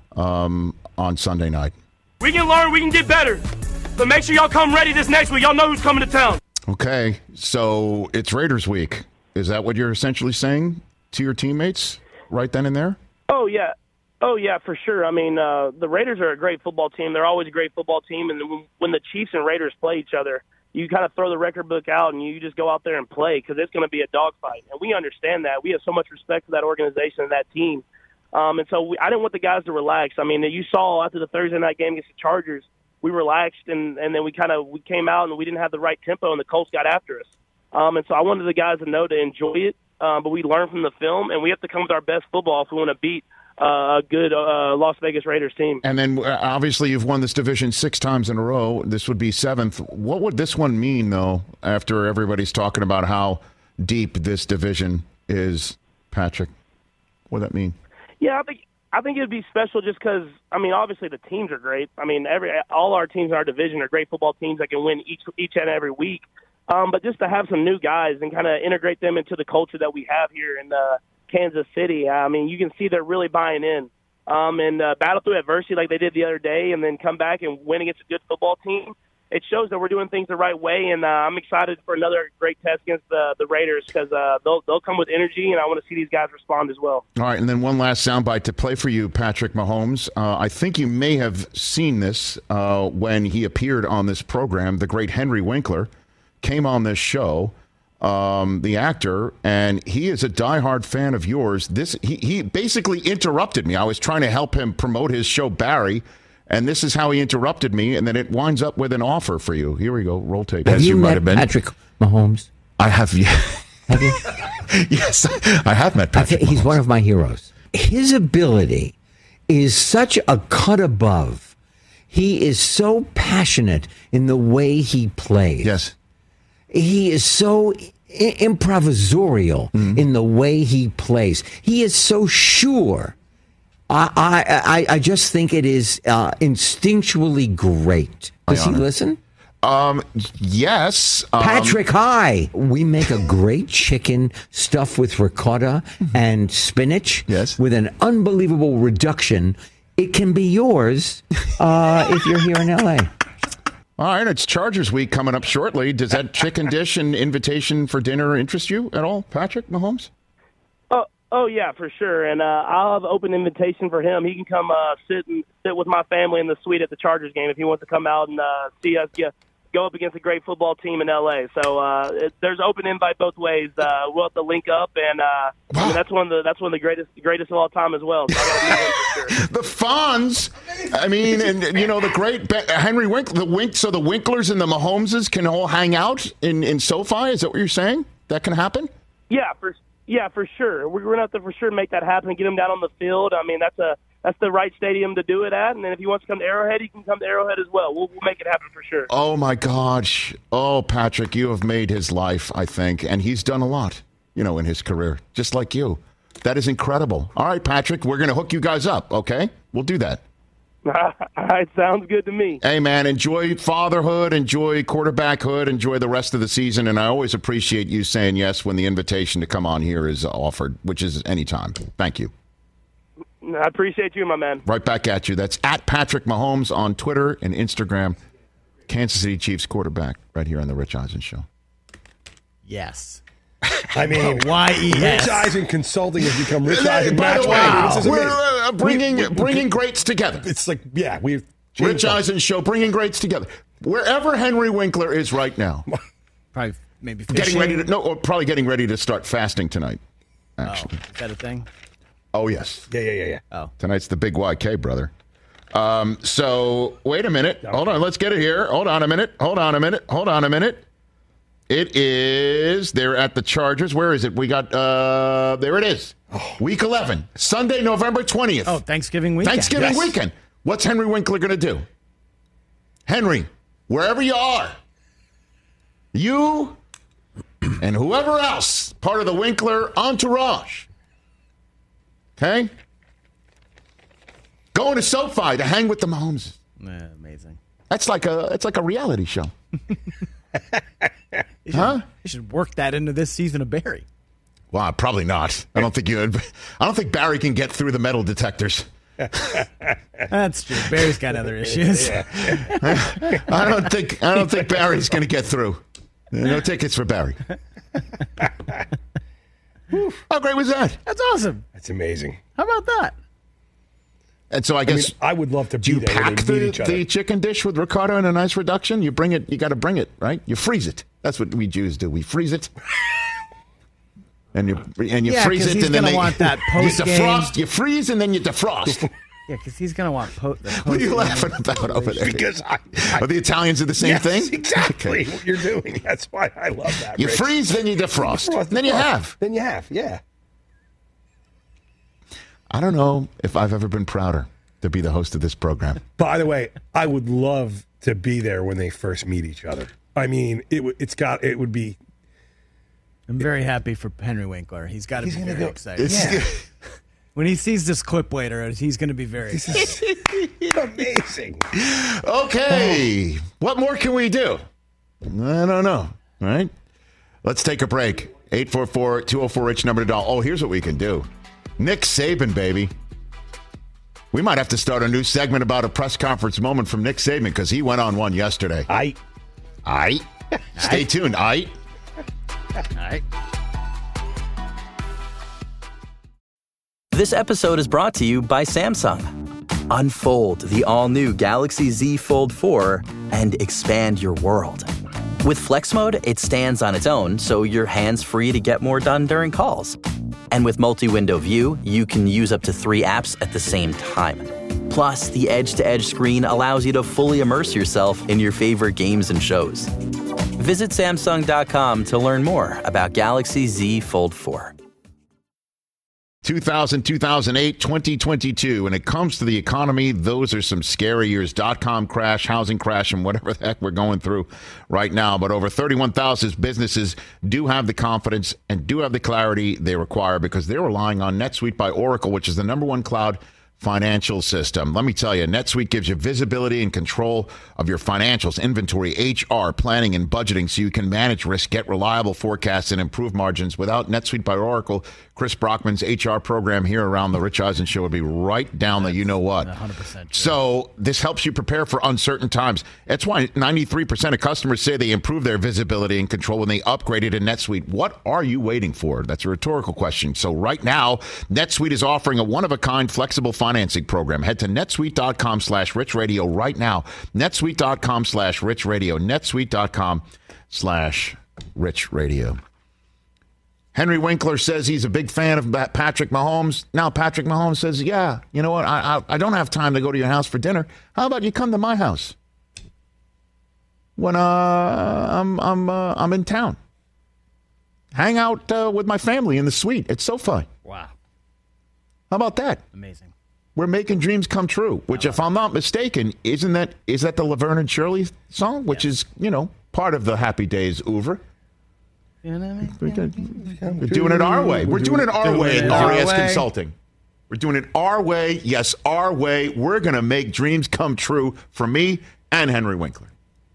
Speaker 5: um, on Sunday night.
Speaker 8: We can learn, we can get better, but make sure y'all come ready this next week. Y'all know who's coming to town.
Speaker 5: Okay, so it's Raiders week. Is that what you're essentially saying to your teammates right then and there?
Speaker 7: Oh, yeah. Oh, yeah, for sure. I mean, uh, the Raiders are a great football team. They're always a great football team. And when the Chiefs and Raiders play each other, you kind of throw the record book out and you just go out there and play because it's going to be a dogfight. And we understand that. We have so much respect for that organization and that team. Um, and so we, I didn't want the guys to relax. I mean, you saw after the Thursday night game against the Chargers, we relaxed and, and then we kind of we came out and we didn't have the right tempo and the Colts got after us. Um, and so I wanted the guys to know to enjoy it. Um, but we learn from the film, and we have to come with our best football if we want to beat uh, a good uh, Las Vegas Raiders team.
Speaker 5: And then, uh, obviously, you've won this division six times in a row. This would be seventh. What would this one mean, though, after everybody's talking about how deep this division is, Patrick? What would that mean?
Speaker 7: Yeah, I think I think it would be special just because, I mean, obviously the teams are great. I mean, every all our teams in our division are great football teams that can win each each and every week. Um, but just to have some new guys and kind of integrate them into the culture that we have here in uh, Kansas City, I mean, you can see they're really buying in. Um, and uh, battle through adversity like they did the other day and then come back and win against a good football team, it shows that we're doing things the right way. And uh, I'm excited for another great test against the, the Raiders because uh, they'll, they'll come with energy, and I want to see these guys respond as well.
Speaker 5: All right, and then one last soundbite to play for you, Patrick Mahomes. Uh, I think you may have seen this uh, when he appeared on this program, the great Henry Winkler came on this show, um, the actor, and he is a diehard fan of yours. This he, he basically interrupted me. I was trying to help him promote his show, Barry, and this is how he interrupted me, and then it winds up with an offer for you. Here we go. Roll tape.
Speaker 9: Have
Speaker 5: As
Speaker 9: you,
Speaker 5: you
Speaker 9: met
Speaker 5: might have been.
Speaker 9: Patrick Mahomes?
Speaker 10: I have. Yeah.
Speaker 9: Have you?
Speaker 10: Yes, I have met Patrick
Speaker 9: He's
Speaker 10: Mahomes.
Speaker 9: one of my heroes. His ability is such a cut above. He is so passionate in the way he plays.
Speaker 5: Yes.
Speaker 9: He is so I- improvisorial mm-hmm. in the way he plays. He is so sure. I I, I, I just think it is uh, instinctually great. Does he listen?
Speaker 5: Um, yes. Um,
Speaker 9: Patrick, hi. We make a great chicken stuffed with ricotta and spinach
Speaker 5: yes.
Speaker 9: with an unbelievable reduction. It can be yours uh, if you're here in L A
Speaker 5: All right, it's Chargers week coming up shortly. Does that chicken dish and invitation for dinner interest you at all, Patrick Mahomes?
Speaker 7: Oh, oh yeah, for sure. And uh, I'll have an open invitation for him. He can come uh, sit and sit with my family in the suite at the Chargers game if he wants to come out and uh, see us get, go up against a great football team in L A. So uh, it, there's open invite both ways. Uh, we'll have to link up, and uh, wow. I mean, that's one of the that's one of the greatest greatest of all time as well. So I gotta meet him for sure.
Speaker 5: The Fonz, I mean, and you know the great Be- Henry Wink, the Wink. So the Winklers and the Mahomeses can all hang out in, in SoFi. Is that what you're saying? That can happen?
Speaker 7: Yeah, for yeah, for sure. We're gonna have to for sure make that happen and get them down on the field. I mean, that's a that's the right stadium to do it at. And then if he wants to come to Arrowhead, he can come to Arrowhead as well. We'll, we'll make it happen for sure.
Speaker 5: Oh, my gosh. Oh, Patrick, you have made his life, I think. And he's done a lot, you know, in his career, just like you. That is incredible. All right, Patrick, we're going to hook you guys up, okay? We'll do that.
Speaker 7: All right, sounds good to me.
Speaker 5: Hey, man, enjoy fatherhood, enjoy quarterbackhood, enjoy the rest of the season. And I always appreciate you saying yes when the invitation to come on here is offered, which is anytime. Thank you.
Speaker 7: I appreciate you, my man.
Speaker 5: Right back at you. That's at Patrick Mahomes on Twitter and Instagram. Kansas City Chiefs quarterback right here on the Rich Eisen Show.
Speaker 11: Yes.
Speaker 12: I mean,
Speaker 11: Y E S.
Speaker 12: Rich Eisen Consulting has become Rich Eisen
Speaker 5: By the way,
Speaker 12: Matchmaking.
Speaker 5: we're uh, bringing,
Speaker 12: we, we,
Speaker 5: bringing
Speaker 12: we,
Speaker 5: greats together.
Speaker 12: It's like, yeah, we've
Speaker 5: Rich Eisen Show, bringing greats together. Wherever Henry Winkler is right now.
Speaker 11: Probably maybe fishing.
Speaker 5: Getting ready to, no, or probably getting ready to start fasting tonight, actually.
Speaker 11: Oh, is that a thing?
Speaker 5: Oh, yes.
Speaker 12: Yeah, yeah, yeah, yeah.
Speaker 11: Oh.
Speaker 5: Tonight's the big Y K, brother. Um, so, wait a minute. Hold on. Let's get it here. Hold on a minute. Hold on a minute. Hold on a minute. It is, they're at the Chargers. Where is it? We got, uh, there it is. Oh. Week eleven. Sunday, November twentieth.
Speaker 11: Oh, Thanksgiving weekend.
Speaker 5: Thanksgiving
Speaker 11: yes.
Speaker 5: weekend. What's Henry Winkler going to do? Henry, wherever you are, you and whoever else, part of the Winkler entourage, okay? Going to SoFi to hang with the Mahomes.
Speaker 11: Yeah, amazing.
Speaker 5: That's like a, it's like a reality show.
Speaker 11: You should,
Speaker 5: huh?
Speaker 11: You should work that into this season of Barry.
Speaker 5: Well, probably not. I don't think you. I don't think Barry can get through the metal detectors.
Speaker 11: That's true. Barry's got other issues.
Speaker 5: I don't think. I don't think Barry's going to get through. No tickets for Barry. How great was that?
Speaker 11: That's awesome.
Speaker 12: That's amazing.
Speaker 11: How about that?
Speaker 5: And so I guess
Speaker 12: I, mean, I would love to be
Speaker 5: do you
Speaker 12: there
Speaker 5: pack
Speaker 12: when they meet
Speaker 5: the,
Speaker 12: each other.
Speaker 5: the chicken dish with ricotta and a nice reduction? You bring it. You got to bring it, right? You freeze it. That's what we Jews do. We freeze it, and you and you
Speaker 11: yeah,
Speaker 5: freeze it,
Speaker 11: he's
Speaker 5: and then
Speaker 11: gonna
Speaker 5: they,
Speaker 11: want that post
Speaker 5: you defrost. You freeze and then you defrost.
Speaker 11: Yeah, because he's going to want po- the post.
Speaker 5: What are you laughing about over there?
Speaker 12: Because I, I,
Speaker 5: are the Italians are the same
Speaker 12: yes,
Speaker 5: thing?
Speaker 12: Exactly
Speaker 5: Okay.
Speaker 12: what you're doing. That's why I love that.
Speaker 5: You
Speaker 12: Rich.
Speaker 5: freeze, then you defrost.
Speaker 12: You defrost,
Speaker 5: then you
Speaker 12: defrost.
Speaker 5: have.
Speaker 12: Then you have. Yeah.
Speaker 5: I don't know if I've ever been prouder to be the host of this program.
Speaker 12: By the way, I would love to be there when they first meet each other. I mean, it w- it's got it would be.
Speaker 11: I'm very happy for Henry Winkler. He's got to be very
Speaker 12: go,
Speaker 11: excited.
Speaker 12: Yeah.
Speaker 11: When he sees this clip later, he's going to be very excited.
Speaker 12: Amazing.
Speaker 5: Okay. What more can we do? I don't know. All right. Let's take a break. eight four four, two oh four, Rich number to dial. Oh, here's what we can do. Nick Saban, baby. We might have to start a new segment about a press conference moment from Nick Saban because he went on one yesterday.
Speaker 12: I.
Speaker 5: I. Stay tuned. I.
Speaker 11: All right.
Speaker 13: This episode is brought to you by Samsung. Unfold the all-new Galaxy Z Fold four and expand your world. With Flex Mode, it stands on its own, so you're hands-free to get more done during calls. And with Multi-Window View, you can use up to three apps at the same time. Plus, the edge-to-edge screen allows you to fully immerse yourself in your favorite games and shows. Visit Samsung dot com to learn more about Galaxy Z Fold four.
Speaker 5: two thousand, two thousand eight, twenty twenty-two. When it comes to the economy, those are some scary years. Dot-com crash, housing crash, and whatever the heck we're going through right now. But over thirty-one thousand businesses do have the confidence and do have the clarity they require because they're relying on NetSuite by Oracle, which is the number one cloud financial system. Let me tell you, NetSuite gives you visibility and control of your financials, inventory, H R, planning, and budgeting so you can manage risk, get reliable forecasts, and improve margins. Without NetSuite by Oracle, Chris Brockman's H R program here around the Rich Eisen Show would be right down the you-know-what.
Speaker 11: one hundred percent true.
Speaker 5: So this helps you prepare for uncertain times. That's why ninety-three percent of customers say they improve their visibility and control when they upgraded to NetSuite. What are you waiting for? That's a rhetorical question. So right now, NetSuite is offering a one-of-a-kind flexible financing program. Head to netsuite.com slash rich radio right now. netsuite.com slash rich radio. netsuite.com slash rich radio. Henry Winkler says he's a big fan of Patrick Mahomes. Now Patrick Mahomes says, yeah, you know what? I, I, I don't have time to go to your house for dinner. How about you come to my house when uh, I'm, I'm, uh, I'm in town? Hang out uh, with my family in the suite at SoFi.
Speaker 11: Wow.
Speaker 5: How about that?
Speaker 11: Amazing.
Speaker 5: we're making dreams come true. Which, if I'm not mistaken, isn't that is that the Laverne and Shirley song? Which yes. is you know part of the Happy Days oeuvre. We're doing it our way. We're doing it our way at R E S Consulting. We're doing it our way. Yes, our way. We're going to make dreams come true for me and Henry Winkler.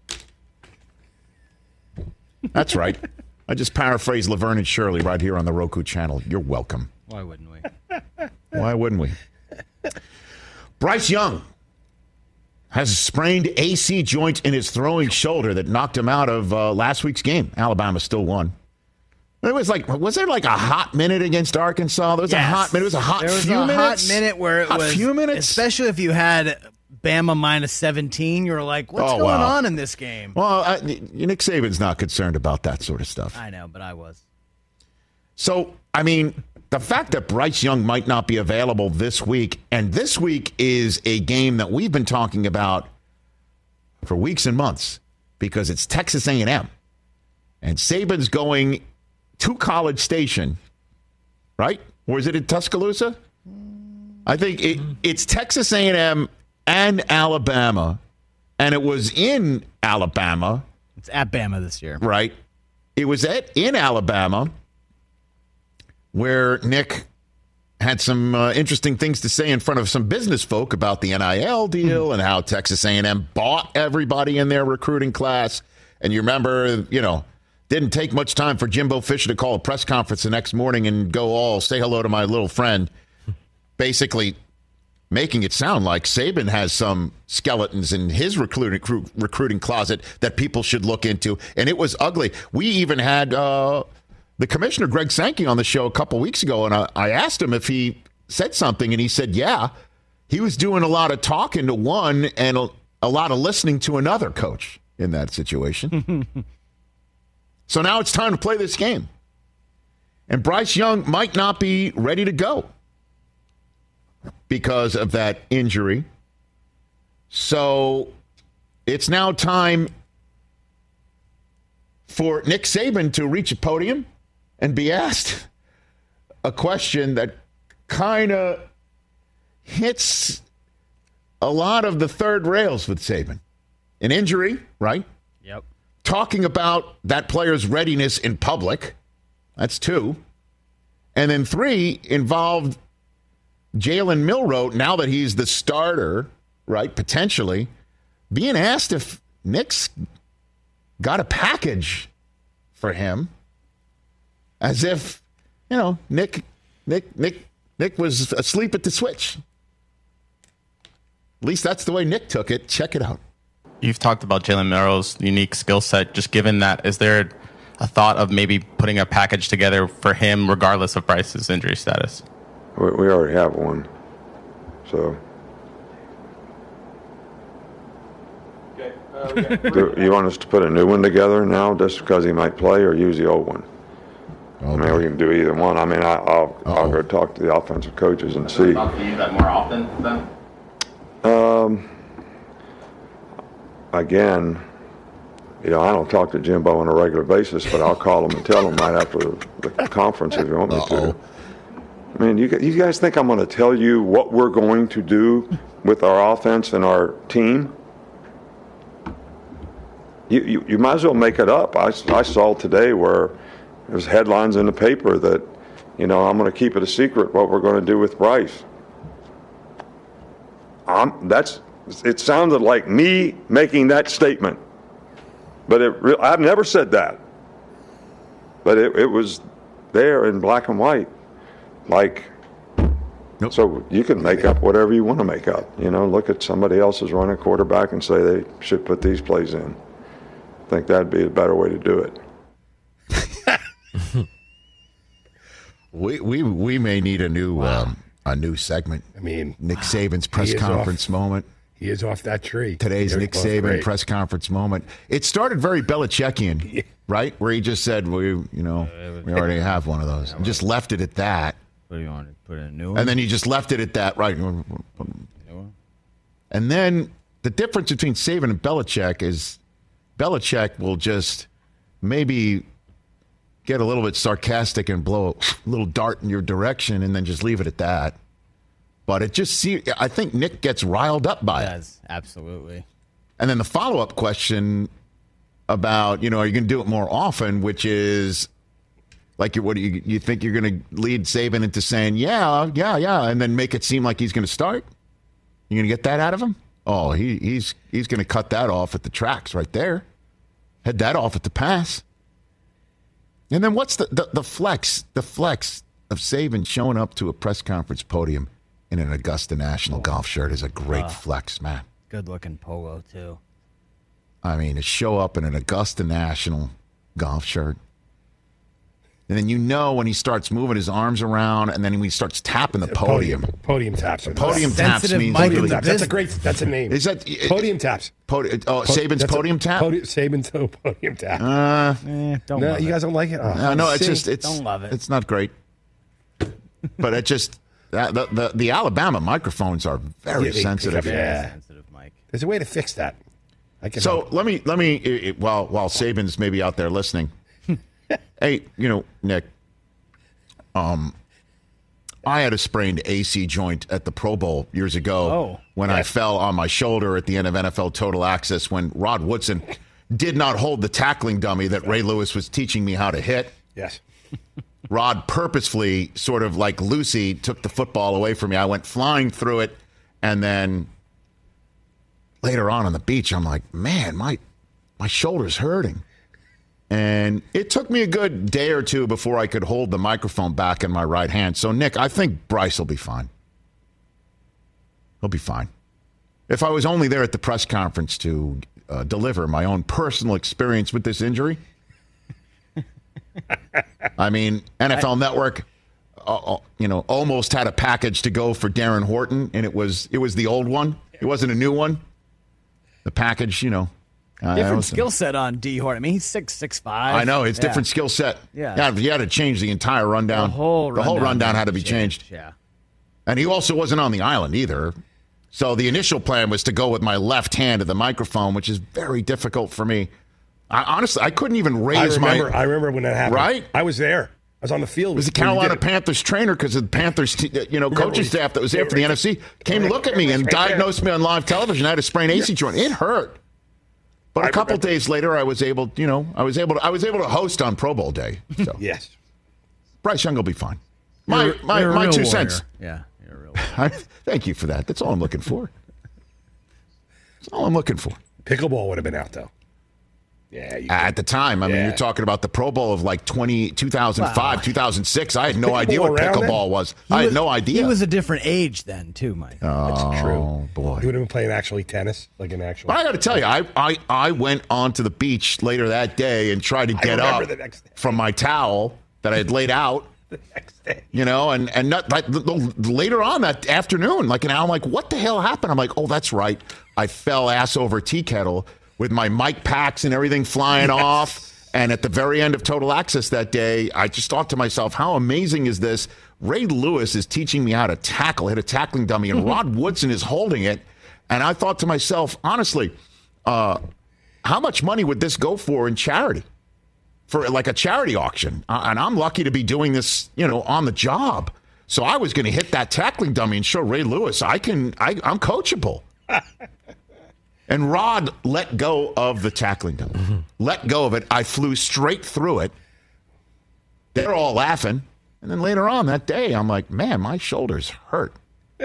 Speaker 5: That's right. I just paraphrased Laverne and Shirley right here on the Roku channel. You're welcome.
Speaker 11: Why wouldn't we?
Speaker 5: Why wouldn't we? Bryce Young has a sprained A C joint in his throwing shoulder that knocked him out of uh, last week's game. Alabama still won. It was like, was there like a hot minute against Arkansas? There was
Speaker 11: yes.
Speaker 5: a hot minute. It was a hot
Speaker 11: there was
Speaker 5: few
Speaker 11: a
Speaker 5: minutes.
Speaker 11: hot minute where it
Speaker 5: hot
Speaker 11: was,
Speaker 5: few minutes?
Speaker 11: Especially if you had Bama minus seventeen, you were like, what's
Speaker 5: oh,
Speaker 11: going
Speaker 5: wow.
Speaker 11: on in this game?
Speaker 5: Well, I, Nick Saban's not concerned about that sort of stuff.
Speaker 11: I know, but I was.
Speaker 5: So, I mean, the fact that Bryce Young might not be available this week, and this week is a game that we've been talking about for weeks and months because it's Texas A and M. And Saban's going to College Station, right? Or is it in Tuscaloosa? I think it, it's Texas A and M and Alabama, and it was in Alabama.
Speaker 11: It's at Bama this year.
Speaker 5: Right. It was at in Alabama where Nick had some uh, interesting things to say in front of some business folk about the N I L deal and how Texas A and M bought everybody in their recruiting class. And you remember, you know, didn't take much time for Jimbo Fisher to call a press conference the next morning and go all say hello to my little friend, basically making it sound like Saban has some skeletons in his recruiting recruiting closet that people should look into. And it was ugly. We even had uh, the commissioner, Greg Sankey, on the show a couple weeks ago, and I, I asked him if he said something, and he said, yeah, he was doing a lot of talking to one and a, a lot of listening to another coach in that situation. So now it's time to play this game. And Bryce Young might not be ready to go because of that injury. So it's now time for Nick Saban to reach a podium and be asked a question that kind of hits a lot of the third rails with Saban. An injury, right?
Speaker 11: Yep.
Speaker 5: Talking about that player's readiness in public. That's two. And then three involved Jalen Milroe, now that he's the starter, right, potentially, being asked if Nick's got a package for him, as if, you know, Nick Nick Nick Nick was asleep at the switch. At least that's the way Nick took it. Check it out.
Speaker 14: You've talked about Jalen Milroe's unique skill set. Just given that, is there a thought of maybe putting a package together for him regardless of Bryce's injury status?
Speaker 15: We, we already have one. So.
Speaker 16: Okay. Uh, we got-
Speaker 15: Do you want us to put a new one together now just because he might play, or use the old one?
Speaker 5: Oh,
Speaker 15: I mean, we can do either one. I mean, I, I'll, I'll go talk to the offensive coaches and see.
Speaker 14: Thought to use that more often then?
Speaker 15: Um, again, you know, I don't talk to Jimbo on a regular basis, but I'll call him and tell him right after the conference if you want me
Speaker 5: Uh-oh.
Speaker 15: to. I mean, you, you guys think I'm going to tell you what we're going to do with our offense and our team? You, you, you might as well make it up. I, I saw today where there's headlines in the paper that, you know, I'm going to keep it a secret what we're going to do with Bryce. I'm, that's, it sounded like me making that statement. But it, re- I've never said that. But it, it was there in black and white. Like,
Speaker 5: nope.
Speaker 15: So you can make up whatever you want to make up. You know, look at somebody else's running quarterback and say they should put these plays in. I think that'd be a better way to do it.
Speaker 5: we we we may need a new wow. um, a new segment.
Speaker 12: I mean,
Speaker 5: Nick Saban's press conference
Speaker 12: off,
Speaker 5: moment.
Speaker 12: He is off that tree.
Speaker 5: Today's
Speaker 12: They're
Speaker 5: Nick
Speaker 12: both
Speaker 5: Saban
Speaker 12: great.
Speaker 5: press conference moment. It started very Belichickian,
Speaker 12: Yeah.
Speaker 5: right? Where he just said, "We, you know, we already have one of those," and just left it at that.
Speaker 11: What do you want to put in a new one?
Speaker 5: And then you just left it at that, right? And then the difference between Saban and Belichick is Belichick will just maybe get a little bit sarcastic and blow a little dart in your direction and then just leave it at that. But it just see, I think Nick gets riled up by it.
Speaker 11: Does, absolutely.
Speaker 5: And then the follow-up question about, you know, are you going to do it more often, which is, like, what do you, you think you're going to lead Saban into saying, yeah, yeah, yeah, and then make it seem like he's going to start? You going to get that out of him? Oh, he, he's he's going to cut that off at the tracks right there. Head that off at the pass. And then what's the, the, the flex, the flex of Saban showing up to a press conference podium in an Augusta National golf shirt is a great
Speaker 11: Uh,
Speaker 5: flex, man.
Speaker 11: Good-looking polo, too.
Speaker 5: I mean, to show up in an Augusta National golf shirt. And then you know when he starts moving his arms around, and then when he starts tapping the podium.
Speaker 12: Podium, podium taps.
Speaker 5: Podium taps
Speaker 11: Sensitive
Speaker 5: means
Speaker 11: Mike
Speaker 5: really,
Speaker 11: in the
Speaker 12: That's a great. That's a name.
Speaker 5: Is that
Speaker 12: Podium taps.
Speaker 5: Podi- oh,
Speaker 12: Po-
Speaker 5: Saban's
Speaker 12: that's a-
Speaker 5: podium tap?
Speaker 12: Podi- Saban's oh, podium tap.
Speaker 5: Uh,
Speaker 11: Eh, don't
Speaker 12: no,
Speaker 11: love
Speaker 12: you
Speaker 11: it.
Speaker 12: guys don't like it. Oh,
Speaker 5: no, no, it's
Speaker 12: see?
Speaker 5: just it's
Speaker 11: Don't love it.
Speaker 5: It's not great. But it just that, the, the the Alabama microphones are very
Speaker 12: Yeah, they-
Speaker 5: sensitive.
Speaker 12: Yeah.
Speaker 11: Sensitive, Mike.
Speaker 12: There's a way to fix that. I can
Speaker 5: So
Speaker 12: help.
Speaker 5: let me let me it, it- while while Saban's maybe out there listening. Hey, you know, Nick. Um, I had a sprained A C joint at the Pro Bowl years ago
Speaker 11: Oh,
Speaker 5: when I fell on my shoulder at the end of N F L Total Access when Rod Woodson did not hold the tackling dummy that Ray Lewis was teaching me how to hit.
Speaker 12: Yes.
Speaker 5: Rod purposefully, sort of like Lucy, took the football away from me. I went flying through it, and then later on on the beach, I'm like, man, my my shoulder's hurting. And it took me a good day or two before I could hold the microphone back in my right hand. So, Nick, I think Bryce will be fine. He'll be fine. If I was only there at the press conference to uh, deliver my own personal experience with this injury, I mean, N F L Network, uh, you know, almost had a package to go for Darren Horton, and it was it was the old one. It wasn't a new one. The package, you know. Uh,
Speaker 11: Different
Speaker 5: was-
Speaker 11: skill set on D. Hort. I mean, he's six, six, five.
Speaker 5: I know it's
Speaker 11: Yeah.
Speaker 5: different skill set.
Speaker 11: Yeah.
Speaker 5: yeah, you had to change the entire rundown.
Speaker 11: The whole
Speaker 5: the whole
Speaker 11: rundown
Speaker 5: rundown
Speaker 11: had
Speaker 5: had to
Speaker 11: to
Speaker 5: be
Speaker 11: change,
Speaker 5: changed.
Speaker 11: yeah.
Speaker 5: And he also wasn't on the island either. So the initial plan was to go with my left hand at the microphone, which is very difficult for me. I, honestly, I couldn't even
Speaker 12: I
Speaker 5: raise
Speaker 12: remember.
Speaker 5: my.
Speaker 12: I remember when that happened.
Speaker 5: Right?
Speaker 12: I was there. I was on the field.
Speaker 5: It was the
Speaker 12: when you did
Speaker 5: Carolina
Speaker 12: it.
Speaker 5: Panthers trainer because the Panthers, t- you know,
Speaker 12: Remember
Speaker 5: coaching
Speaker 12: when-
Speaker 5: staff that was there for the
Speaker 12: Yeah,
Speaker 5: N F C came to look at me and
Speaker 12: right there.
Speaker 5: diagnosed me on live television. I had a sprained A C joint. It hurt. But a
Speaker 12: I
Speaker 5: couple
Speaker 12: remember.
Speaker 5: days later, I was able, you know, I was able to, I was able to host on Pro Bowl day. So
Speaker 12: Yes.
Speaker 5: Bryce Young will be fine. My
Speaker 11: You're-
Speaker 5: my,
Speaker 11: you're a
Speaker 5: my
Speaker 11: real
Speaker 5: two
Speaker 11: warrior.
Speaker 5: cents.
Speaker 11: Yeah, you're a real
Speaker 5: I, thank you for that. That's all I'm looking for. That's all I'm looking for.
Speaker 12: Pickleball would have been out though. Yeah. You
Speaker 5: At the time, I mean,
Speaker 12: Yeah.
Speaker 5: you're talking about the Pro Bowl of like twenty, two thousand five,
Speaker 11: Wow.
Speaker 5: two thousand six. I had no
Speaker 12: Pickleball
Speaker 5: idea what
Speaker 12: around then?
Speaker 5: pickleball was.
Speaker 11: He
Speaker 5: I had
Speaker 11: was-
Speaker 5: no idea.
Speaker 11: He was a different age then, too, Mike.
Speaker 5: oh,
Speaker 12: true.
Speaker 5: boy.
Speaker 12: You would have been playing actually tennis, like an actual.
Speaker 5: But I got to tell you, I, I, I went onto the beach later that day and tried to
Speaker 12: I
Speaker 5: get
Speaker 12: remember
Speaker 5: up
Speaker 12: the next day.
Speaker 5: from my towel that I had laid out,
Speaker 12: the next day.
Speaker 5: you know, and, and not, like, the, the, later on that afternoon, like an hour, I'm like, what the hell happened? I'm like, oh, that's right. I fell ass over tea kettle with my mic packs and everything flying
Speaker 12: Yes.
Speaker 5: off. And at the very end of Total Access that day, I just thought to myself, how amazing is this? Ray Lewis is teaching me how to tackle, hit a tackling dummy, and Rod Woodson is holding it. And I thought to myself, honestly, uh, how much money would this go for in charity? For like a charity auction. Uh, and I'm lucky to be doing this, you know, on the job. So I was going to hit that tackling dummy and show Ray Lewis, I can, I, I'm coachable. And Rod let go of the tackling dummy. Mm-hmm. Let go of it. I flew straight through it. They're all laughing. And then later on that day, I'm like, man, my shoulders hurt.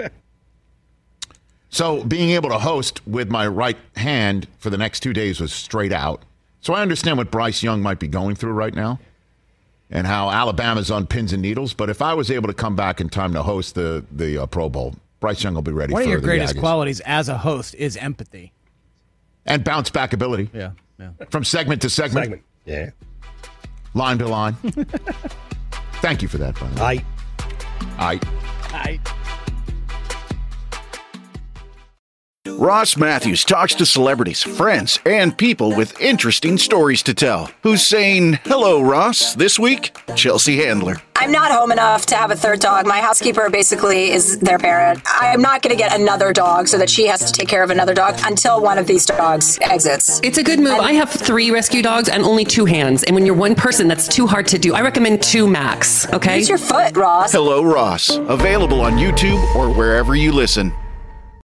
Speaker 5: So being able to host with my right hand for the next two days was straight out. So I understand what Bryce Young might be going through right now and how Alabama's on pins and needles. But if I was able to come back in time to host the, the uh, Pro Bowl, Bryce Young will be ready
Speaker 11: One
Speaker 5: for
Speaker 11: of your
Speaker 5: the
Speaker 11: greatest
Speaker 5: Aggies.
Speaker 11: qualities as a host is empathy.
Speaker 5: And bounce back ability.
Speaker 11: Yeah, yeah.
Speaker 5: From segment to segment.
Speaker 12: Segment. Yeah.
Speaker 5: Line to line. Thank you for that, by the way.
Speaker 12: I.
Speaker 5: I.
Speaker 11: I.
Speaker 17: Ross Matthews talks to celebrities, friends, and people with interesting stories to tell. Who's saying, hello, Ross, this week? Chelsea Handler.
Speaker 18: I'm not home enough to have a third dog. My housekeeper basically is their parent. I'm not going to get another dog so that she has to take care of another dog until one of these dogs exits.
Speaker 19: It's a good move. I have three rescue dogs and only two hands. And when you're one person, that's too hard to do. I recommend two max, okay?
Speaker 18: Use your foot, Ross.
Speaker 17: Hello, Ross. Available on YouTube or wherever you listen.